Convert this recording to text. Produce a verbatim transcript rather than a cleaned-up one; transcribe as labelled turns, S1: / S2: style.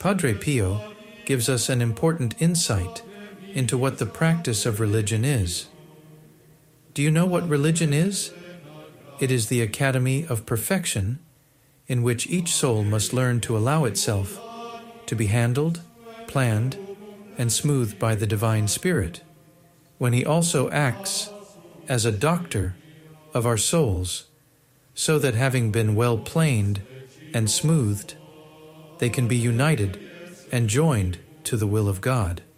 S1: Padre Pio gives us an important insight into what the practice of religion is. Do you know what religion is? It is the academy of perfection in which each soul must learn to allow itself to be handled, planned, and smoothed by the Divine Spirit, when He also acts as a doctor of our souls, so that having been well planed and smoothed, they can be united and joined to the will of God.